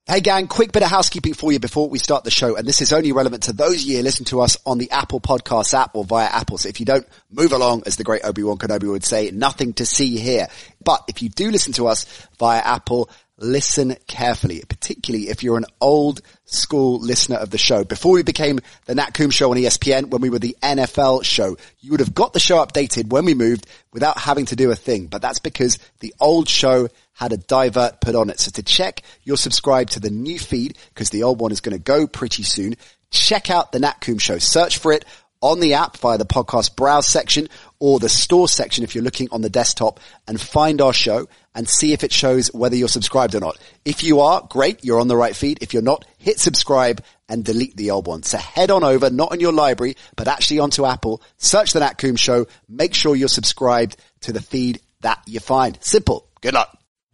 Hey gang, quick bit of housekeeping for you before we start the show, and this is only relevant to those of you listening to us on the Apple Podcasts app or via Apple. So if you don't move along, as the great Obi-Wan Kenobi would say, nothing to see here. But if you do listen to us via Apple, listen carefully, particularly if you're an old school listener of the show. Before we became the Nat Coombs Show on ESPN, when we were the NFL show, you would have got the show updated when we moved without having to do a thing. But that's because the old show had a divert put on it. So to check, you're subscribed to the new feed because the old one is going to go pretty soon. Check out the Nat Coombs Show. Search for it on the app via the podcast browse section or the store section if you're looking on the desktop, and find our show and see if it shows whether you're subscribed or not. If you are, great, you're on the right feed. If you're not, hit subscribe and delete the old one. So head on over, not in your library, but actually onto Apple, search the Nat Coombs Show, make sure you're subscribed to the feed that you find. Simple. Good luck.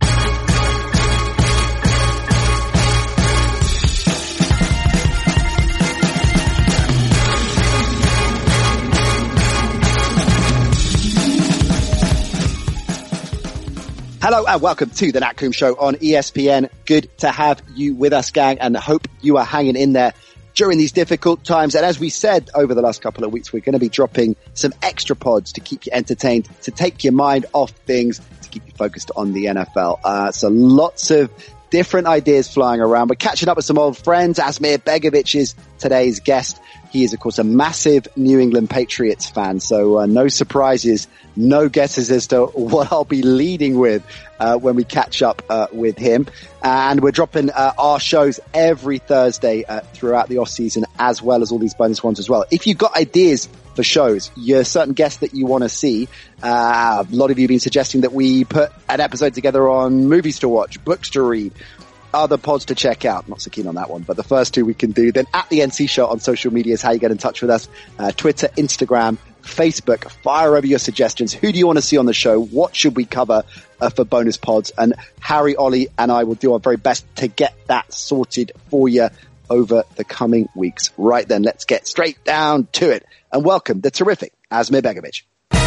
Hello and welcome to the Nat Coombs Show on ESPN. Good to have you with us, gang, and hope you are hanging in there during these difficult times. And as we said over the last couple of weeks, we're going to be dropping some extra pods to keep you entertained, to take your mind off things, to keep you focused on the NFL. So lots of different ideas flying around. We're catching up with some old friends. Asmir Begovic is today's guest. He is, of course, a massive New England Patriots fan, so no surprises, no guesses as to what I'll be leading with when we catch up with him. And we're dropping our shows every Thursday throughout the off-season, as well as all these bonus ones as well. If you've got ideas for shows, you're certain guests that you want to see, a lot of you have been suggesting that we put an episode together on movies to watch, books to read, other pods to check out. Not so keen on that one, but the first two we can do. Then at the NC Show on social media is how you get in touch with us. Twitter, Instagram, Facebook. Fire over your suggestions. Who do you want to see on the show? What should we cover for bonus pods? And Harry, Ollie, and I will do our very best to get that sorted for you over the coming weeks. Right then, let's get straight down to it. And welcome the terrific Asmir Begovic.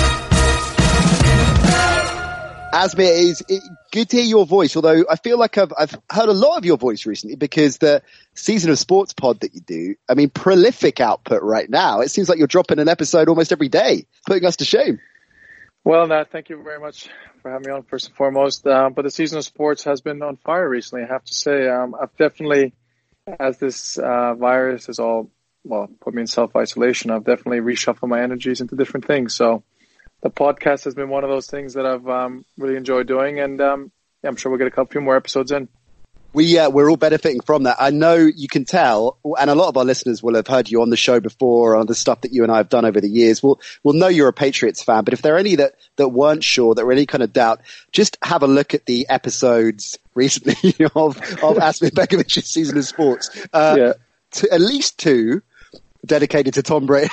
Asmir, is good to hear your voice, although I feel like I've heard a lot of your voice recently because the Season of Sports pod that you do, I mean, prolific output right now. It seems like you're dropping an episode almost every day, putting us to shame. Well, thank you very much for having me on, first and foremost. But the Season of Sports has been on fire recently, I have to say. I've definitely, as this virus has all, put me in self-isolation, I've definitely reshuffled my energies into different things. So the podcast has been one of those things that I've really enjoyed doing, and I'm sure we'll get a few more episodes in. We're all benefiting from that. I know you can tell, and a lot of our listeners will have heard you on the show before, on the stuff that you and I have done over the years. We'll know you're a Patriots fan, but if there are any that weren't sure, that were any kind of doubt, just have a look at the episodes recently of Asmir Begovic's Season of Sports. At least two dedicated to Tom Brady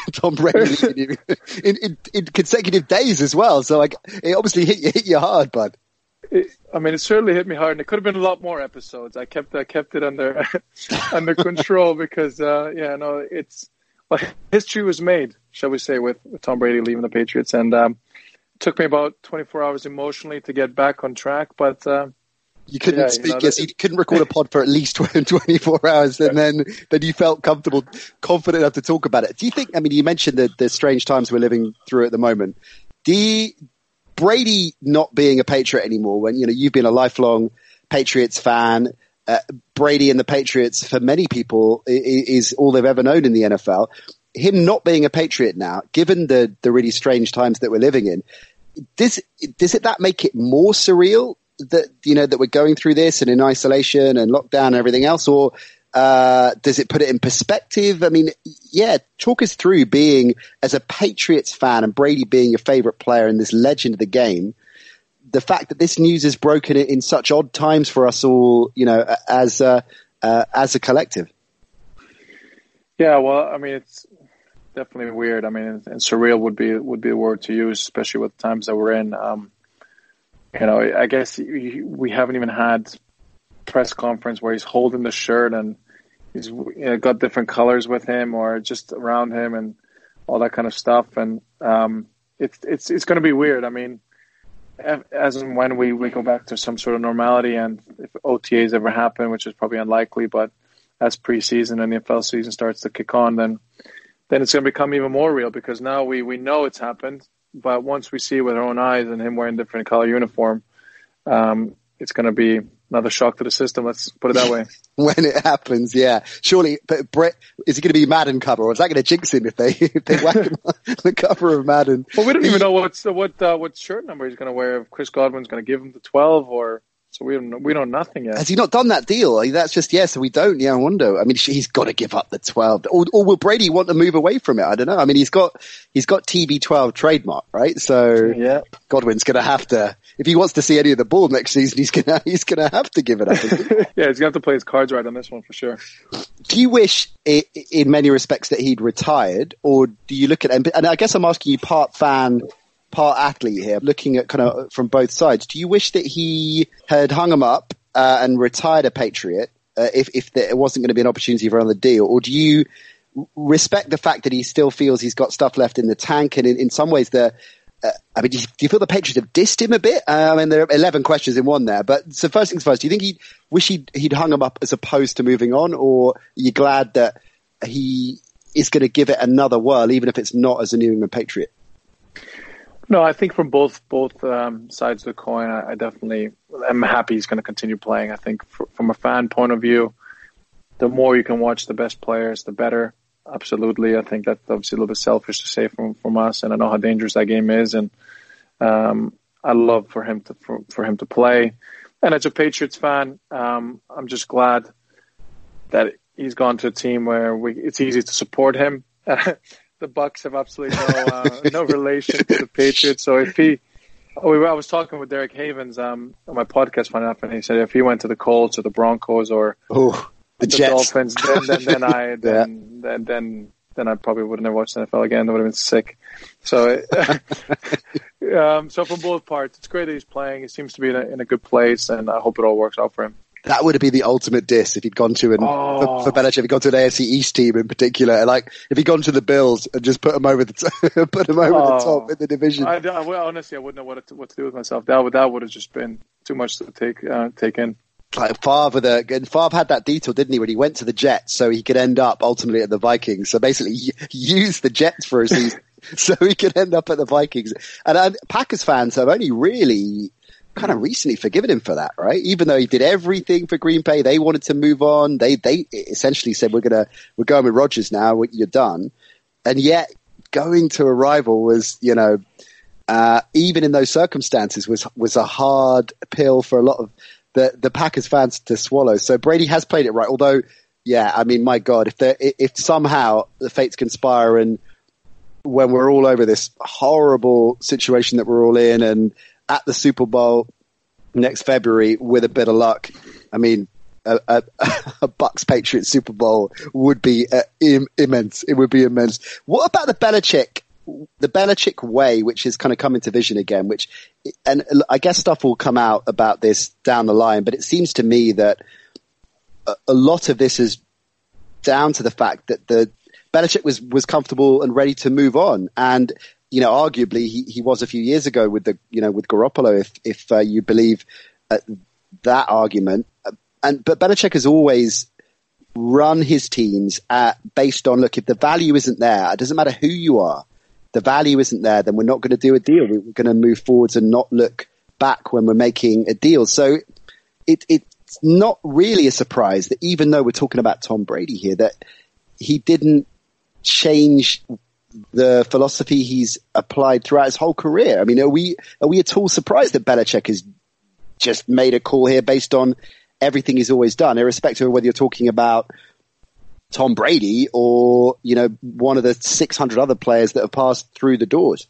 in consecutive days as well. So it obviously hit you hard, bud. It certainly hit me hard, and it could have been a lot more episodes. I kept it under under control because it's history was made, shall we say, with Tom Brady leaving the Patriots, and it took me about 24 hours emotionally to get back on track, but you couldn't speak. You couldn't record a pod for at least 24 hours, and then you felt confident enough to talk about it. Do you think? I mean, you mentioned the strange times we're living through at the moment. Brady not being a Patriot anymore, when you've been a lifelong Patriots fan, Brady and the Patriots for many people is all they've ever known in the NFL. Him not being a Patriot now, given the really strange times that we're living in, does that make it more surreal that we're going through this and in isolation and lockdown and everything else, or does it put it in perspective? I mean, talk us through being as a Patriots fan and Brady being your favorite player and this legend of the game, the fact that this news has broken it in such odd times for us all, as a collective. Yeah, well, I mean, it's definitely weird. I mean, and surreal would be a word to use, especially with the times that we're in. I guess we haven't even had press conference where he's holding the shirt and he's got different colors with him or just around him and all that kind of stuff. And it's going to be weird. I mean, as and when we go back to some sort of normality, and if OTAs ever happen, which is probably unlikely, but as preseason and the NFL season starts to kick on, then it's going to become even more real, because now we know it's happened, but once we see it with our own eyes and him wearing different color uniform, it's going to be another shock to the system. Let's put it that way. When it happens, yeah. Surely, but Brett, is he going to be Madden cover, or is that going to jinx him if they whack him on the cover of Madden? Well, we don't even know what shirt number he's going to wear. If Chris Godwin's going to give him the 12, or so we know nothing yet. Has he not done that deal? That's just so we don't. Yeah, I wonder. I mean, he's got to give up the 12, or will Brady want to move away from it? I don't know. I mean, he's got TB12 trademark, right? So yeah, Godwin's going to have to, if he wants to see any of the ball next season, he's gonna have to give it up. Yeah, he's going to have to play his cards right on this one for sure. Do you wish, in many respects, that he'd retired, or do you look at him? And I guess I'm asking you, part fan, part athlete here, looking at kind of from both sides. Do you wish that he had hung him up and retired a Patriot if there wasn't going to be an opportunity for another deal, or do you respect the fact that he still feels he's got stuff left in the tank? And in some ways, do you feel the Patriots have dissed him a bit? I mean, there are 11 questions in one there, but so first things first, do you think he'd hung him up as opposed to moving on, or are you glad that he is going to give it another whirl, even if it's not as a New England Patriot? No, I think from both sides of the coin, I definitely am happy he's going to continue playing. I think from a fan point of view, the more you can watch the best players, the better. Absolutely. I think that's obviously a little bit selfish to say from us, and I know how dangerous that game is, and I love for him to play. And as a Patriots fan, I'm just glad that he's gone to a team where it's easy to support him. The Bucs have absolutely no relation to the Patriots. So I was talking with Derek Havens on my podcast one up, and he said if he went to the Colts or the Broncos or the Dolphins, then I probably would have never watched the NFL again. That would have been sick. So, so from both parts, it's great that he's playing. He seems to be in a good place, and I hope it all works out for him. That would have been the ultimate diss if he'd gone to for Belichick, if he'd gone to an AFC East team in particular. Like if he'd gone to the Bills and just put him over the top in the division. Honestly, I wouldn't know what to do with myself. That would have just been too much to take in. Like Favre had that detour, didn't he, when he went to the Jets so he could end up ultimately at the Vikings. So basically he used the Jets for a season so he could end up at the Vikings. And Packers fans have only really kind of recently forgiven him for that, right? Even though he did everything for Green Bay, they wanted to move on. They essentially said, we're going with Rodgers now, you're done. And yet going to a rival was, even in those circumstances was a hard pill for a lot of the Packers fans to swallow. So Brady has played it right. Although, yeah, I mean, my God, if somehow the fates conspire and when we're all over this horrible situation that we're all in and at the Super Bowl next February, with a bit of luck, I mean, a Bucs Patriots Super Bowl would be immense. It would be immense. What about the Belichick way, which is kind of come into vision again, and I guess stuff will come out about this down the line, but it seems to me that a lot of this is down to the fact that the Belichick was comfortable and ready to move on. And, arguably he was a few years ago with with Garoppolo, if you believe that argument. But Belichick has always run his teams based on, look, if the value isn't there, it doesn't matter who you are, the value isn't there, then we're not going to do a deal. We're going to move forwards and not look back when we're making a deal. So it's not really a surprise that even though we're talking about Tom Brady here, that he didn't change the philosophy he's applied throughout his whole career. I mean, are we at all surprised that Belichick has just made a call here based on everything he's always done, irrespective of whether you're talking about Tom Brady or, one of the 600 other players that have passed through the doors?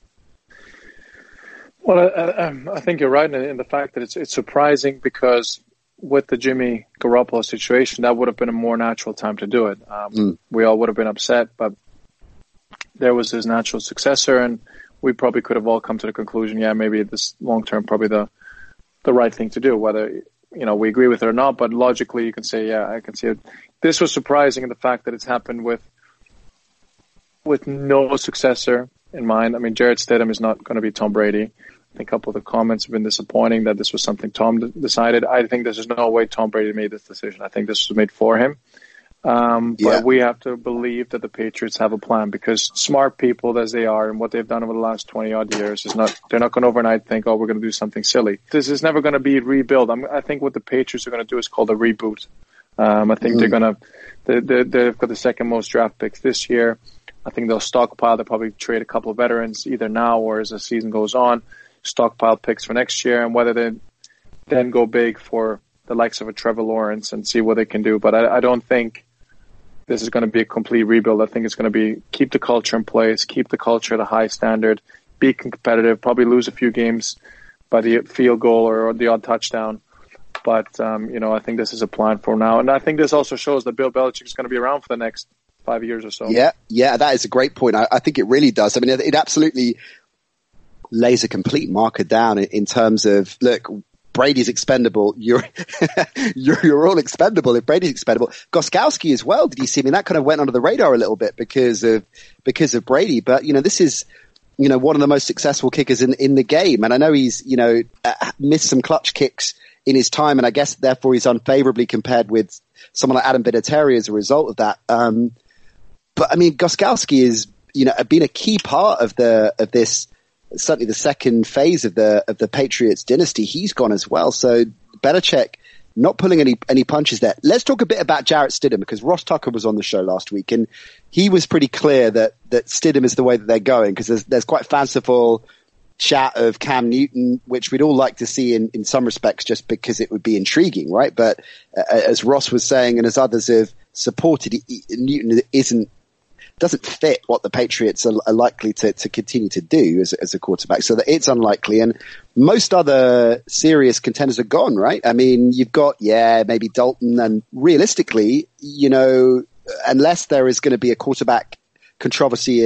Well, I think you're right in the fact that it's surprising because with the Jimmy Garoppolo situation, that would have been a more natural time to do it. We all would have been upset, but there was his natural successor, and we probably could have all come to the conclusion, yeah, maybe this long term probably the right thing to do, whether we agree with it or not. But logically, you can say, yeah, I can see it. This was surprising in the fact that it's happened with no successor in mind. I mean, Jarrett Stidham is not going to be Tom Brady. I think a couple of the comments have been disappointing that this was something Tom decided. I think there's no way Tom Brady made this decision. I think this was made for him. But we have to believe that the Patriots have a plan, because smart people as they are and what they've done over the last 20 odd years they're not going to overnight think, oh, we're going to do something silly. This is never going to be rebuild. I think what the Patriots are going to do is called a reboot. I think they've got the second most draft picks this year. I think they'll stockpile. They'll probably trade a couple of veterans either now or as the season goes on, stockpile picks for next year, and whether they then go big for the likes of a Trevor Lawrence and see what they can do. But I don't think this is going to be a complete rebuild. I think it's going to be keep the culture in place, keep the culture at a high standard, be competitive, probably lose a few games by the field goal or the odd touchdown. But, I think this is a plan for now. And I think this also shows that Bill Belichick is going to be around for the next 5 years or so. Yeah, that is a great point. I think it really does. I mean, it absolutely lays a complete marker down in terms of, look, Brady's expendable. You're all expendable. If Brady's expendable, Gostkowski as well. Did you see? I mean, that kind of went under the radar a little bit because of Brady. But this is one of the most successful kickers in the game, and I know he's missed some clutch kicks in his time, and I guess therefore he's unfavorably compared with someone like Adam Vinatieri as a result of that. But I mean, Gostkowski is been a key part of this. Certainly the second phase of the Patriots dynasty. He's gone as well. So Belichick not pulling any punches there. Let's talk a bit about Jarrett Stidham, because Ross Tucker was on the show last week and he was pretty clear that Stidham is the way that they're going, because there's quite fanciful chat of Cam Newton, which we'd all like to see in some respects just because it would be intriguing, right? But as Ross was saying and as others have supported, Newton doesn't fit what the Patriots are likely to continue to do as a quarterback, so that it's unlikely. And most other serious contenders are gone, right? I mean, you've got, maybe Dalton, and realistically, unless there is going to be a quarterback controversy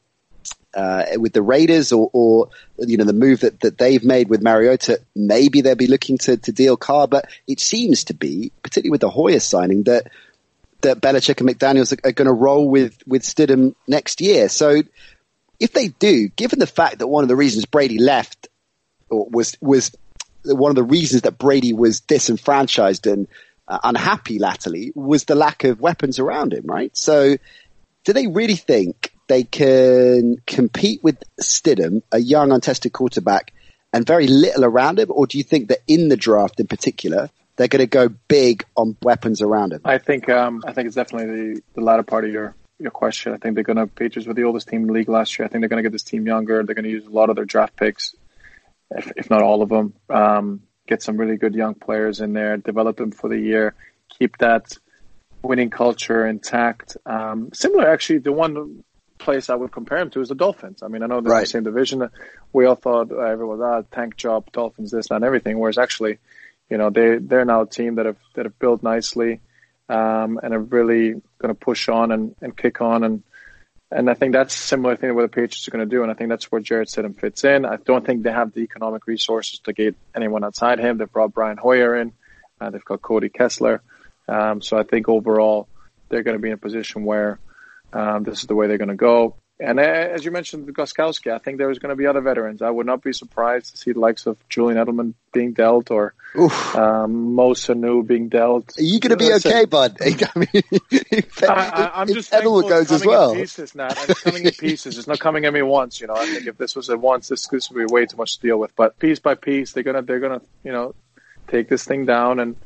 with the Raiders or the move that they've made with Mariota, maybe they'll be looking to deal Carr. But it seems to be, particularly with the Hoyer signing, that Belichick and McDaniels are going to roll with Stidham next year. So if they do, given the fact that one of the reasons Brady left was one of the reasons that Brady was disenfranchised and unhappy latterly was the lack of weapons around him, right? So do they really think they can compete with Stidham, a young, untested quarterback, and very little around him? Or do you think that in the draft in particular, they're going to go big on weapons around him? I think it's definitely the latter part of your question. I think they're going to, Patriots were the oldest team in the league last year. I think they're going to get this team younger. They're going to use a lot of their draft picks, if not all of them. Get some really good young players in there, develop them for the year, keep that winning culture intact. Similar, actually, the one place I would compare him to is the Dolphins. I mean, I know they're in the same division. We all thought everyone tank job, Dolphins, this, that, and everything. Whereas actually, they're now a team that have built nicely, and are really going to push on and kick on. And I think that's a similar thing to what the Patriots are going to do. And I think that's where Jarrett Stidham fits in. I don't think they have the economic resources to get anyone outside him. They've brought Brian Hoyer in. They've got Cody Kessler. So I think overall they're going to be in a position where this is the way they're going to go. And as you mentioned, Gostkowski, I think there's going to be other veterans. I would not be surprised to see the likes of Julian Edelman being dealt, or Mo Sanu being dealt. Are you going to be okay, bud? I mean, I'm just Edelman goes as well. Pieces, Nat. It's coming in pieces. It's not coming at me once. I think if this was at once, this would be way too much to deal with. But piece by piece, they're gonna take this thing down and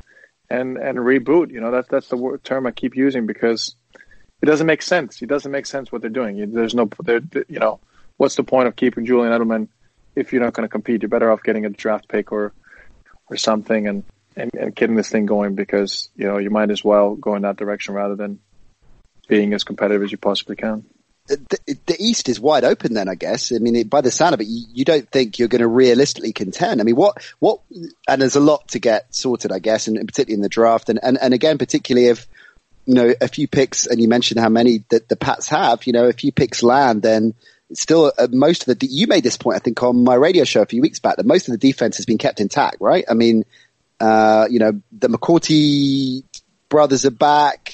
reboot. That's the term I keep using, because it doesn't make sense. It doesn't make sense what they're doing. There's no, what's the point of keeping Julian Edelman if you're not going to compete? You're better off getting a draft pick or something and getting this thing going, because, you might as well go in that direction rather than being as competitive as you possibly can. The East is wide open then, I guess. I mean, by the sound of it, you don't think you're going to realistically contend. I mean, what, and there's a lot to get sorted, I guess, and particularly in the draft. And again, particularly if, a few picks, and you mentioned how many that the Pats have, a few picks land, then it's still most of you made this point, I think, on my radio show a few weeks back, that most of the defense has been kept intact, right? I mean, the McCourty brothers are back.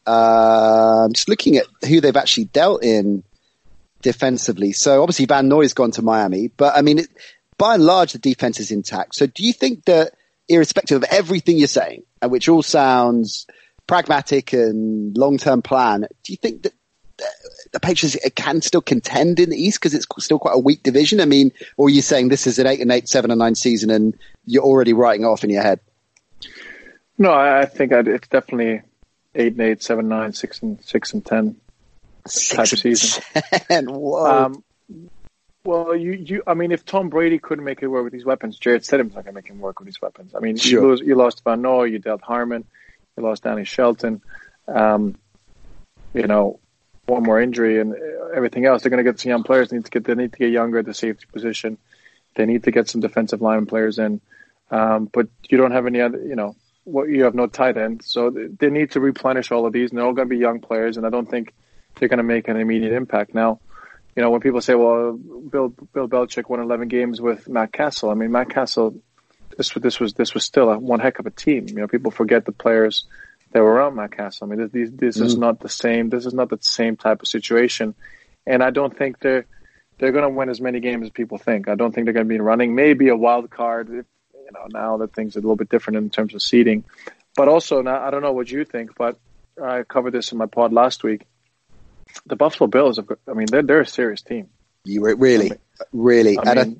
Just looking at who they've actually dealt in defensively. So obviously Van Noy's gone to Miami, but I mean, by and large, the defense is intact. So do you think that, irrespective of everything you're saying, which all sounds pragmatic and long-term plan, do you think that the Patriots can still contend in the East because it's still quite a weak division? I mean, or are you saying this is an 8-8, 7-9 season and you're already writing it off in your head? No, I think it's definitely 8-8, 7-9, 6-10 type of season. Whoa. Well, I mean, if Tom Brady couldn't make it work with these weapons, Jarrett Stidham's not going to make him work with these weapons. I mean, sure. you lost Van Noy, you dealt Harmon, you lost Danny Shelton. You know, one more injury and everything else. They're going to get some young players. They need to get younger at the safety position. They need to get some defensive lineman players in. But you don't have any other, you know, you have no tight end. So they need to replenish all of these, and they're all going to be young players, and I don't think they're going to make an immediate impact. Now, you know, when people say, well, Bill Belichick won 11 games with Matt Castle. I mean, Matt Castle, this was still one heck of a team. You know, people forget the players that were around Matt Castle. I mean, this is not the same. This is not the same type of situation, and I don't think they're going to win as many games as people think. I don't think they're going to be running. Maybe a wild card. You know, now that things are a little bit different in terms of seeding, but also now I don't know what you think, but I covered this in my pod last week. The Buffalo Bills, I mean, they're a serious team. You really. I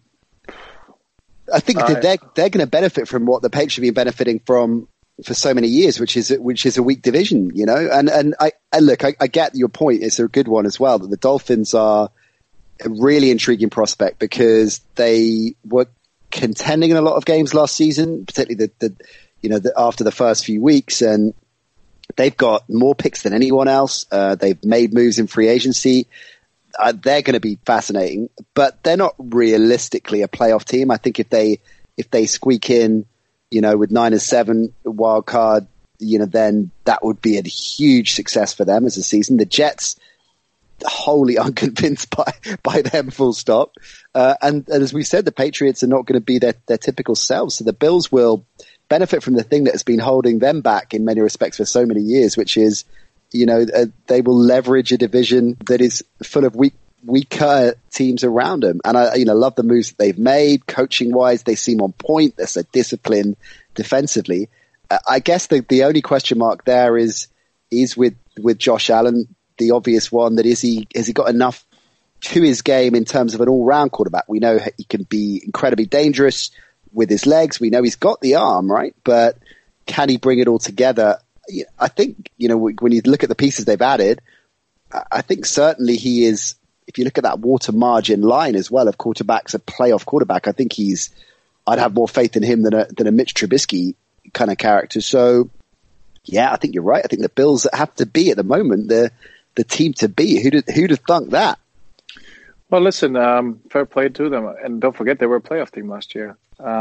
think that they're going to benefit from what the Patriots have been benefiting from for so many years, which is a weak division, you know. And I get your point. It's a good one as well, that the Dolphins are a really intriguing prospect because they were contending in a lot of games last season, particularly after the first few weeks, and they've got more picks than anyone else. They've made moves in free agency. They're going to be fascinating, but they're not realistically a playoff team. I think if they squeak in, you know, with 9-7 wild card, you know, then that would be a huge success for them as a season. The Jets, wholly unconvinced by them, full stop. And as we said, the Patriots are not going to be their typical selves. So the Bills will benefit from the thing that has been holding them back in many respects for so many years, which is, you know, they will leverage a division that is full of weaker teams around them. And I love the moves that they've made coaching wise. They seem on point. They're so disciplined defensively. I guess the only question mark there is with Josh Allen, the obvious one, that has he got enough to his game in terms of an all-round quarterback? We know he can be incredibly dangerous with his legs. We know he's got the arm, right? But can he bring it all together? I think, you know, when you look at the pieces they've added, I think certainly he is, if you look at that water margin line as well of quarterbacks, a playoff quarterback, I think I'd have more faith in him than a Mitch Trubisky kind of character. So yeah, I think you're right. I think the Bills have to be at the moment the team to beat. Who'd have thunk that? Well, listen, fair play to them. And don't forget, they were a playoff team last year.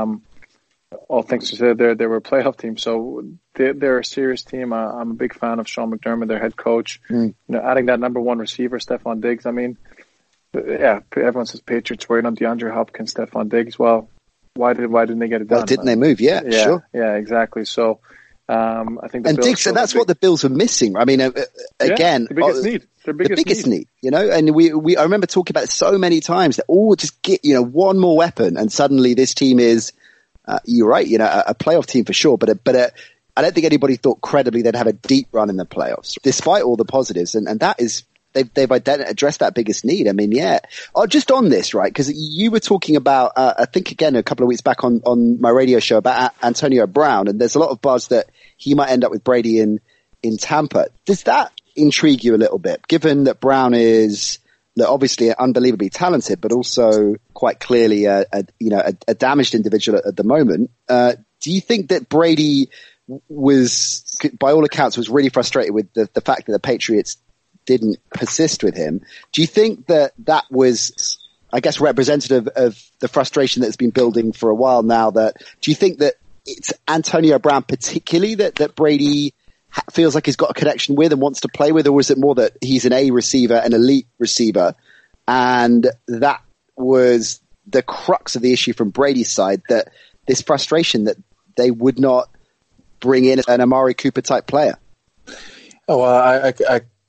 All things considered, they were a playoff team. So they're a serious team. I'm a big fan of Sean McDermott, their head coach. You know, adding that number one receiver, Stephon Diggs. I mean, yeah, everyone says Patriots worried on DeAndre Hopkins, Stephon Diggs. Well, why didn't they get it done? Well, didn't they move? Yeah, sure. Yeah, exactly. So I think the Bills Diggs, so that's what the Bills were missing. I mean, again, the biggest need. Their biggest need, you know, and I remember talking about it so many times that just get, you know, one more weapon and suddenly this team is, you're right, you know, a playoff team for sure, but I don't think anybody thought credibly they'd have a deep run in the playoffs despite all the positives. And that is, they've addressed that biggest need. I mean, yeah. Oh, just on this, right? Because you were talking about, I think again, a couple of weeks back on my radio show about Antonio Brown, and there's a lot of buzz that he might end up with Brady in Tampa. Does that intrigue you a little bit, given that Brown is obviously unbelievably talented, but also quite clearly a damaged individual at the moment? Do you think that Brady was, by all accounts, was really frustrated with the fact that the Patriots didn't persist with him? Do you think that was, I guess, representative of the frustration that's been building for a while now? Do you think that it's Antonio Brown particularly that Brady feels like he's got a connection with and wants to play with, or is it more that he's an A receiver, an elite receiver, and that was the crux of the issue from Brady's side, that this frustration that they would not bring in an Amari Cooper type player? Oh, well, I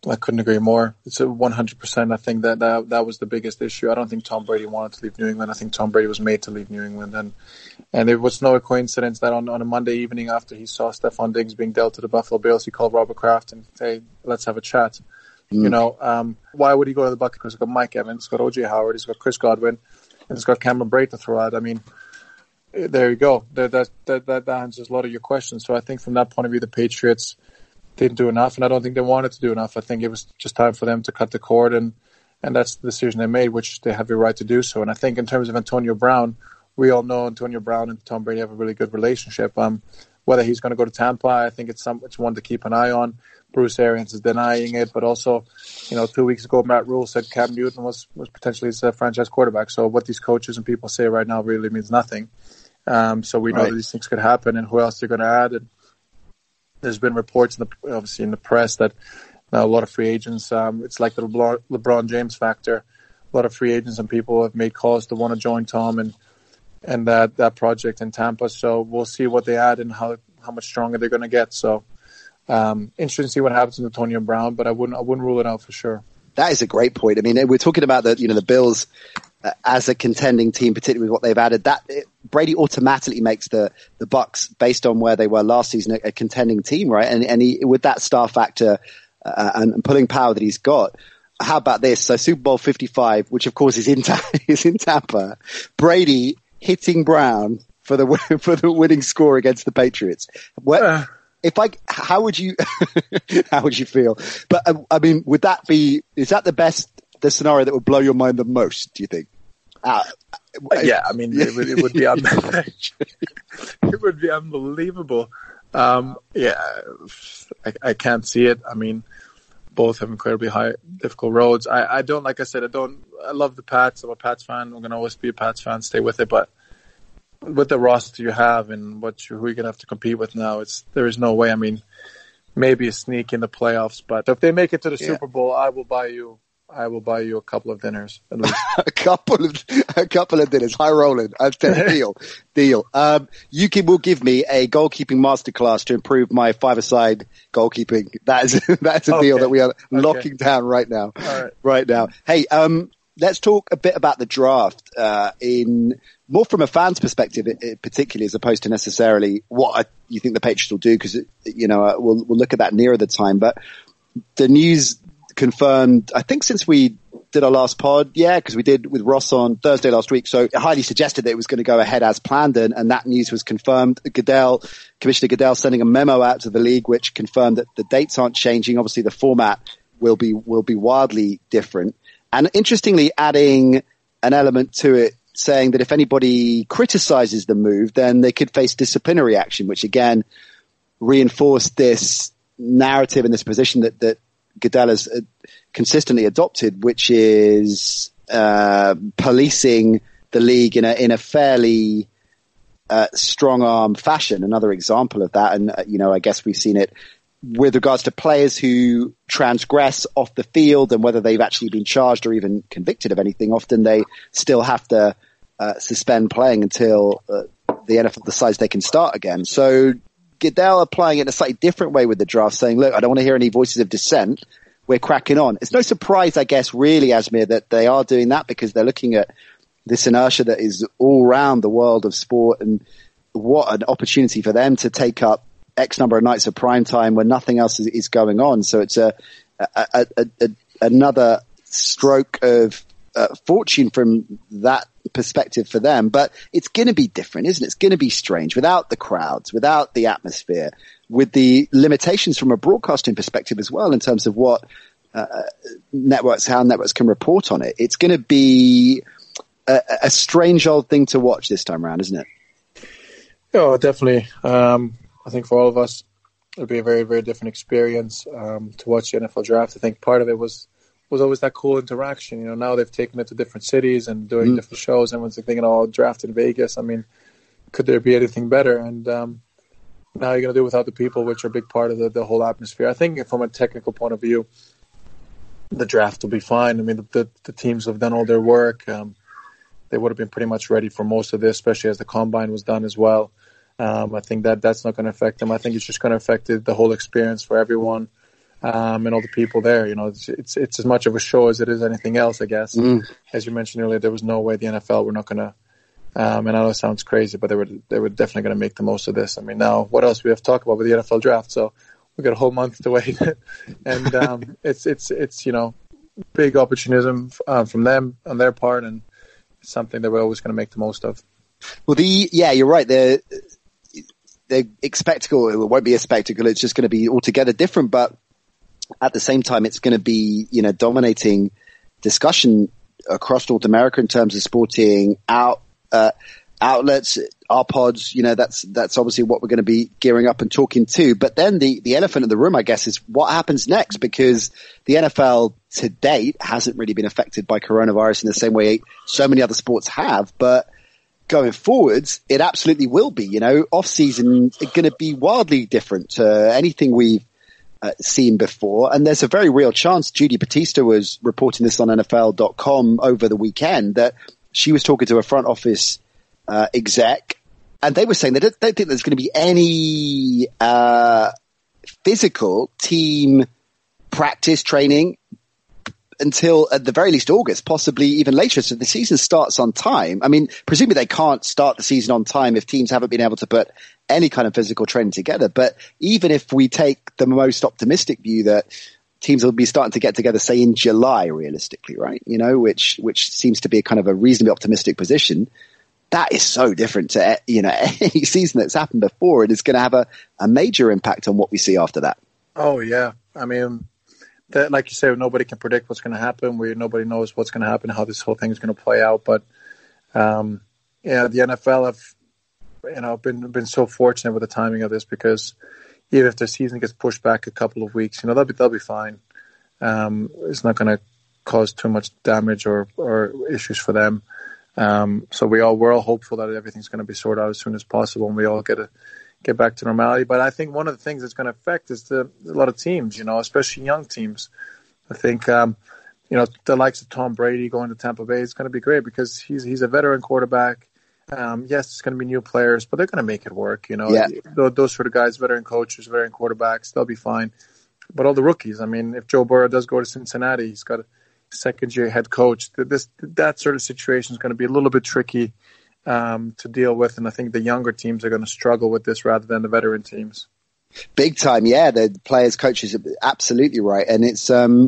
I couldn't agree more. It's a 100%. I think that was the biggest issue. I don't think Tom Brady wanted to leave New England. I think Tom Brady was made to leave New England. And it was no coincidence that on a Monday evening after he saw Stephon Diggs being dealt to the Buffalo Bills, he called Robert Kraft and said, hey, let's have a chat. You know, why would he go to the Bucs? Because he's got Mike Evans, he's got O.J. Howard, he's got Chris Godwin, and he's got Cameron Brate to throw out. I mean, there you go. That answers a lot of your questions. So I think from that point of view, the Patriots didn't do enough, and I don't think they wanted to do enough. I think it was just time for them to cut the cord, and that's the decision they made, which they have the right to do so. And I think in terms of Antonio Brown, we all know Antonio Brown and Tom Brady have a really good relationship. Whether he's going to go to Tampa, I think it's one to keep an eye on. Bruce Arians is denying it, but also, 2 weeks ago, Matt Rule said Cam Newton was potentially his franchise quarterback. So what these coaches and people say right now really means nothing. So we know that these things could happen, and who else they're going to add. And there's been reports, obviously in the press, that a lot of free agents, it's like the LeBron James factor. A lot of free agents and people have made calls to want to join Tom and that project in Tampa. So we'll see what they add and how much stronger they're going to get. So interesting to see what happens with Antonio Brown, but I wouldn't rule it out for sure. That is a great point. I mean, we're talking about the Bills as a contending team, particularly with what they've added. Brady automatically makes the Bucs, based on where they were last season, a contending team, right? And he, with that star factor and pulling power that he's got. How about this? So Super Bowl 55, which of course is in Tampa. Brady hitting Brown for the winning score against the Patriots. How would you feel? But I mean, is that the scenario that would blow your mind the most, do you think? Yeah, I mean, it would be it would be unbelievable. I can't see it. I mean, both have incredibly high, difficult roads. I love the Pats. I'm a Pats fan. I'm going to always be a Pats fan, stay with it. But with the roster you have and who you're going to have to compete with now, there is no way. I mean, maybe a sneak in the playoffs, but if they make it to the Super Bowl, I will buy you a couple of dinners at least. a couple of dinners. High rolling. I'll tell you, deal. You will give me a goalkeeping masterclass to improve my five-a-side goalkeeping. That's a deal that we are locking down right now. All right. Right now. Hey, let's talk a bit about the draft, in more from a fan's perspective, particularly, as opposed to necessarily what you think the Patriots will do, because we'll look at that nearer the time. But the news confirmed, I think, since we did our last pod, because we did with Ross on Thursday last week. So it highly suggested that it was going to go ahead as planned, and that news was confirmed. Commissioner Goodell sending a memo out to the league, which confirmed that the dates aren't changing. Obviously, the format will be wildly different. And interestingly, adding an element to it, saying that if anybody criticizes the move, then they could face disciplinary action, which again reinforced this narrative and this position that Goodell has consistently adopted, which is policing the league in a fairly strong arm fashion. Another example of that, and I guess we've seen it with regards to players who transgress off the field, and whether they've actually been charged or even convicted of anything. Often they still have to suspend playing until the NFL decides they can start again. So Goodell applying it in a slightly different way with the draft, saying, look, I don't want to hear any voices of dissent. We're cracking on. It's no surprise, I guess, really, Asmir, that they are doing that, because they're looking at this inertia that is all around the world of sport, and what an opportunity for them to take up X number of nights of prime time when nothing else is going on. So it's another stroke of fortune from that perspective for them. But it's going to be different, isn't it? It's going to be strange without the crowds, without the atmosphere, with the limitations from a broadcasting perspective as well, in terms of what how networks can report on it. It's going to be a strange old thing to watch this time around, isn't it? Oh, definitely. I think for all of us, it'll be a very, very different experience to watch the NFL draft. I think part of it was always that cool interaction. Now they've taken it to different cities and doing different shows. Everyone's thinking, draft in Vegas. I mean, could there be anything better? And now you're going to do it without the people, which are a big part of the whole atmosphere. I think from a technical point of view, the draft will be fine. I mean, the teams have done all their work. They would have been pretty much ready for most of this, especially as the combine was done as well. I think that's not going to affect them. I think it's just going to affect the whole experience for everyone. and all the people there. It's as much of a show as it is anything else, I guess. As you mentioned earlier, there was no way the NFL were not going to. And I know it sounds crazy, but they were definitely going to make the most of this. I mean, now what else we have to talk about with the NFL draft? So we got a whole month to wait, and it's big opportunism from them on their part, and it's something that we're always going to make the most of. Well, you're right. The spectacle, it won't be a spectacle. It's just going to be altogether different, but at the same time, it's going to be, dominating discussion across North America in terms of sporting outlets, our pods. That's obviously what we're going to be gearing up and talking to. But then the elephant in the room, I guess, is what happens next, because the NFL to date hasn't really been affected by coronavirus in the same way so many other sports have. But going forwards, it absolutely will be. Off season is going to be wildly different to anything we've seen before. And there's a very real chance, Judy Battista was reporting this on NFL.com over the weekend, that she was talking to a front office exec, and they were saying they don't think there's going to be any physical team practice training until at the very least August, possibly even later. So the season starts on time. I mean, presumably they can't start the season on time if teams haven't been able to put any kind of physical training together. But even if we take the most optimistic view that teams will be starting to get together, say in July, realistically, right? Which seems to be a kind of a reasonably optimistic position. That is so different to, any season that's happened before. And it's going to have a major impact on what we see after that. Oh, yeah. I mean, like you say, nobody can predict what's going to happen. Nobody knows what's going to happen, how this whole thing is going to play out. But, the NFL have, been so fortunate with the timing of this, because even if their season gets pushed back a couple of weeks, they'll be fine. It's not going to cause too much damage or issues for them. So we're all hopeful that everything's going to be sorted out as soon as possible, and we all get back to normality. But I think one of the things that's going to affect is a lot of teams, especially young teams. I think, the likes of Tom Brady going to Tampa Bay is going to be great, because he's a veteran quarterback. Yes, it's going to be new players, but they're going to make it work. Those sort of guys, veteran coaches, veteran quarterbacks, they'll be fine. But all the rookies, I mean, if Joe Burrow does go to Cincinnati, he's got a second-year head coach. That sort of situation is going to be a little bit tricky to deal with, and I think the younger teams are going to struggle with this rather than the veteran teams. Big time, yeah. The players, coaches, are absolutely right, and it's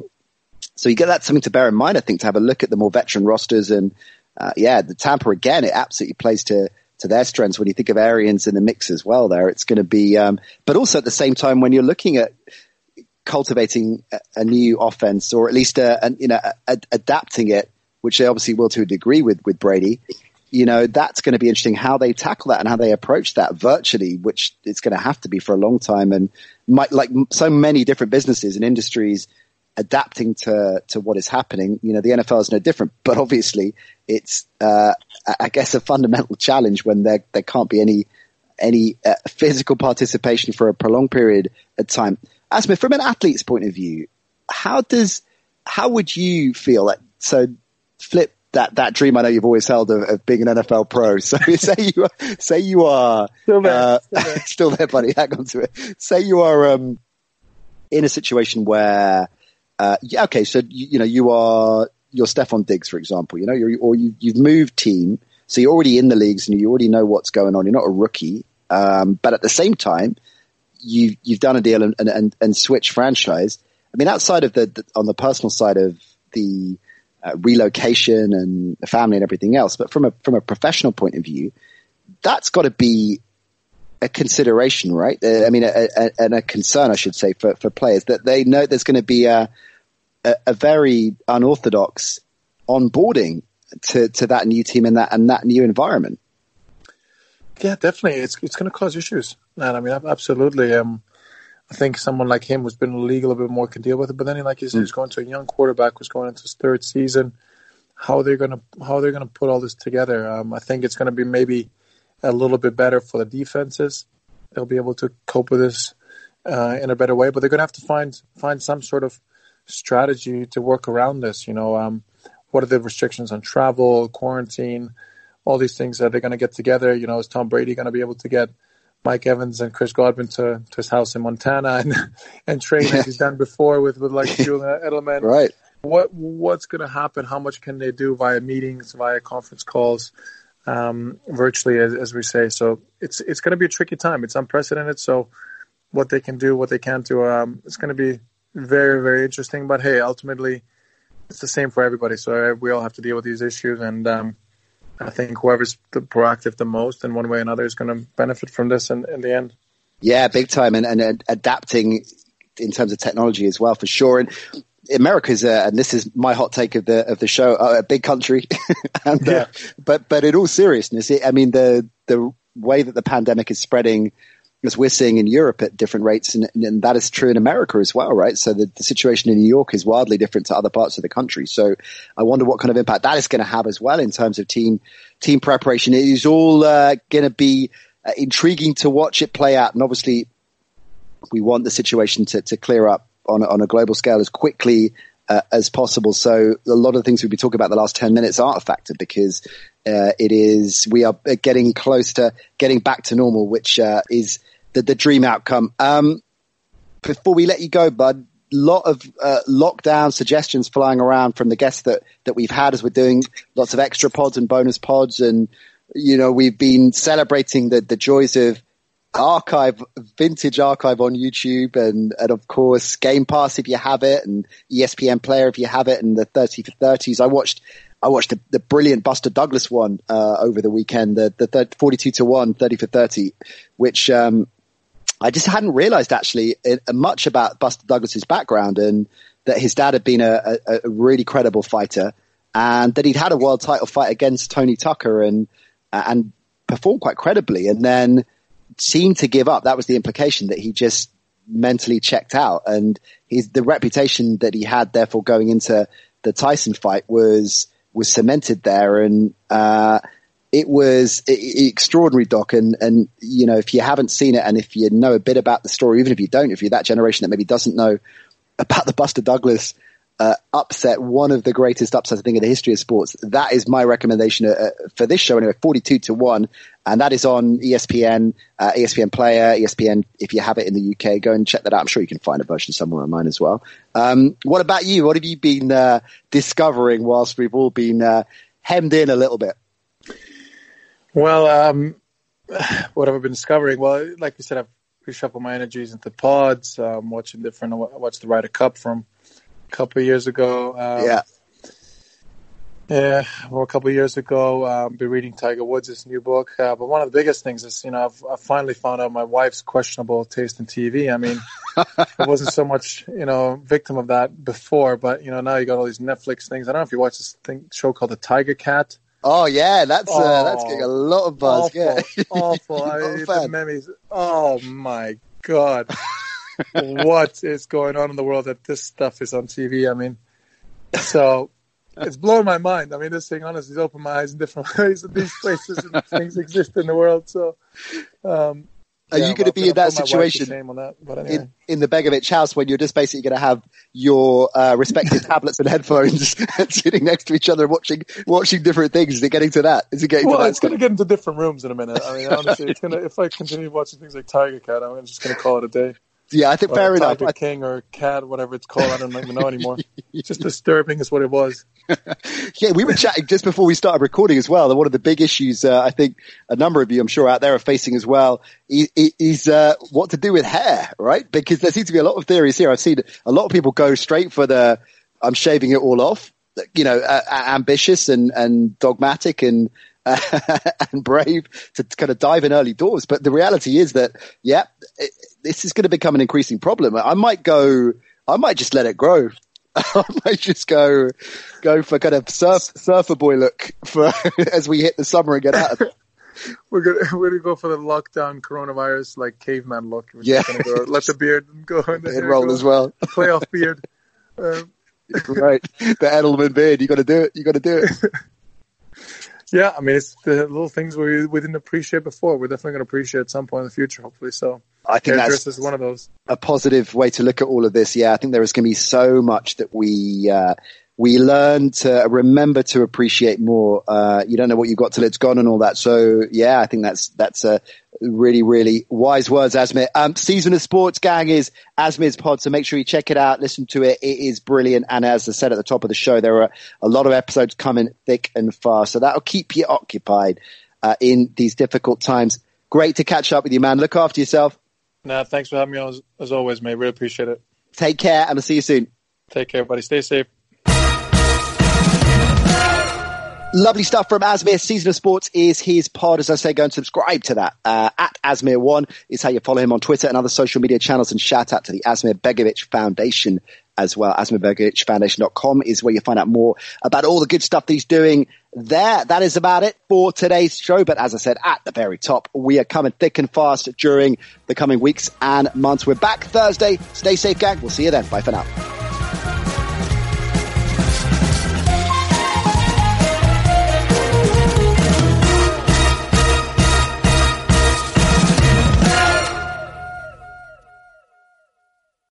so you get that something to bear in mind. I think to have a look at the more veteran rosters, and the Tampa again, it absolutely plays to their strengths when you think of Arians in the mix as well. There, it's going to be, but also at the same time when you're looking at cultivating a new offense, or at least adapting it, which they obviously will to a degree with Brady. That's going to be interesting how they tackle that and how they approach that virtually, which it's going to have to be for a long time. And like so many different businesses and industries adapting to what is happening, the NFL is no different, but obviously it's, I guess, a fundamental challenge when there can't be any physical participation for a prolonged period of time. Asma, from an athlete's point of view, how would you feel that? So flip that dream I know you've always held of being an NFL pro. So say you are still there, buddy. Hang on to it. Say you are in a situation where so you're Stephon Diggs, for example. You've moved team, so you're already in the leagues and you already know what's going on. You're not a rookie, but at the same time, you've done a deal and switched franchise. I mean, outside of on the personal side of the relocation and the family and everything else, but from a professional point of view, that's got to be a consideration, right? I mean, a concern, I should say, for players, that they know there's going to be a very unorthodox onboarding to that new team and that new environment. Yeah, definitely. It's going to cause issues. And I mean, absolutely. I think someone like him who's been in the league a little bit more can deal with it. But then, like you said, he's going to a young quarterback who's going into his third season. How they're going to put all this together? I think it's going to be maybe a little bit better for the defenses. They'll be able to cope with this in a better way. But they're going to have to find some sort of strategy to work around this. What are the restrictions on travel, quarantine, all these things that they're going to get together? Is Tom Brady going to be able to get Mike Evans and Chris Godwin to his house in Montana and train as he's done before with like Julian Edelman. Right. What's going to happen? How much can they do via meetings, via conference calls, virtually, as we say? So it's going to be a tricky time. It's unprecedented. So what they can do, what they can't do, it's going to be very, very interesting. But hey, ultimately, it's the same for everybody. So we all have to deal with these issues. And I think whoever's proactive the most in one way or another is going to benefit from this in the end. Yeah, big time. And adapting in terms of technology as well, for sure. And America's, and this is my hot take of the show, a big country. And, but in all seriousness, the way that the pandemic is spreading, as we're seeing in Europe at different rates, and that is true in America as well, right? So the situation in New York is wildly different to other parts of the country. So I wonder what kind of impact that is going to have as well in terms of team preparation. It is all going to be intriguing to watch it play out. And obviously we want the situation to clear up on a global scale as quickly as possible. So a lot of the things we've been talking about the last 10 minutes aren't a factor, because we are getting close to getting back to normal, which is the dream outcome. Before we let you go, Bud, lot of lockdown suggestions flying around from the guests that we've had as we're doing lots of extra pods and bonus pods. And, we've been celebrating the joys of vintage archive on YouTube and of course Game Pass if you have it, and ESPN Player if you have it, and the 30 for 30s. I watched the brilliant Buster Douglas one over the weekend, the 42-1 30 for 30, which I just hadn't realized actually much about Buster Douglas's background, and that his dad had been a really credible fighter, and that he'd had a world title fight against Tony Tucker and performed quite credibly, and then seemed to give up. That was the implication, that he just mentally checked out, and the reputation that he had therefore going into the Tyson fight was cemented there. And it was extraordinary, Doc. And if you haven't seen it, and if you know a bit about the story, even if you don't, if you're that generation that maybe doesn't know about the Buster Douglas upset, one of the greatest upsets I think in the history of sports, that is my recommendation for this show anyway, 42-1, and that is on ESPN, ESPN Player, ESPN if you have it in the UK. Go and check that out. I'm sure you can find a version somewhere online as well. What about you? What have you been discovering whilst we've all been hemmed in a little bit? Well, what have I been discovering? Well, like you said, I've reshuffled my energies into pods, watching different. I watched the Ryder Cup from couple of years ago. A couple of years ago, been reading Tiger Woods' new book. But one of the biggest things is, I've finally found out my wife's questionable taste in TV. I mean, I wasn't so much, victim of that before, but, now you got all these Netflix things. I don't know if you watch this show called The Tiger Cat. Oh yeah, that's getting a lot of buzz. Awful. The memes. Oh my God. What is going on in the world that this stuff is on TV? I mean, so it's blowing my mind. I mean, this thing honestly has opened my eyes in different ways that these places and things exist in the world. So, are you going to be in that situation anyway. in the Begovic house when you're just basically going to have your respective tablets and headphones sitting next to each other watching different things? Is it getting to that? Is it getting? Well, it's going to get into different rooms in a minute. I mean, honestly, it's going to. If I continue watching things like Tiger Cat, I'm just going to call it a day. Yeah, I think fair enough. Tiger King or Cat, whatever it's called, I don't even know anymore. It's just disturbing is what it was. Yeah, we were chatting just before we started recording as well. One of the big issues I think a number of you, I'm sure, out there are facing as well is what to do with hair, right? Because there seems to be a lot of theories here. I've seen a lot of people go straight for the I'm shaving it all off, ambitious and dogmatic and brave to kind of dive in early doors. But the reality is that, this is going to become an increasing problem. I might just let it grow. I might just go for kind of surfer boy look for as we hit the summer and get out of it. We're gonna go for the lockdown coronavirus like caveman look. We're just gonna go, let the beard go and the roll as well. Playoff beard. Right, the Edelman beard. You got to do it. Yeah, I mean, it's the little things we didn't appreciate before. We're definitely going to appreciate at some point in the future, hopefully. So I think that's is one of those. A positive way to look at all of this. Yeah, I think there is going to be so much that we we learn to remember to appreciate more. You don't know what you've got till it's gone and all that. So yeah, I think that's a really, really wise words, Asmir. Season of Sports, gang, is Asmir's pod. So make sure you check it out. Listen to it. It is brilliant. And as I said at the top of the show, there are a lot of episodes coming thick and fast. So that'll keep you occupied, in these difficult times. Great to catch up with you, man. Look after yourself. Nah, thanks for having me on as always, mate. Really appreciate it. Take care, and I'll see you soon. Take care, buddy. Stay safe. Lovely stuff from Asmir. Season of Sports is his pod. As I say, go and subscribe to that. At Asmir1 is how you follow him on Twitter and other social media channels, and shout out to the Asmir Begovic Foundation as well. AsmirBegovicFoundation.com is where you find out more about all the good stuff that he's doing there. That is about it for today's show. But as I said at the very top, we are coming thick and fast during the coming weeks and months. We're back Thursday. Stay safe, gang. We'll see you then. Bye for now.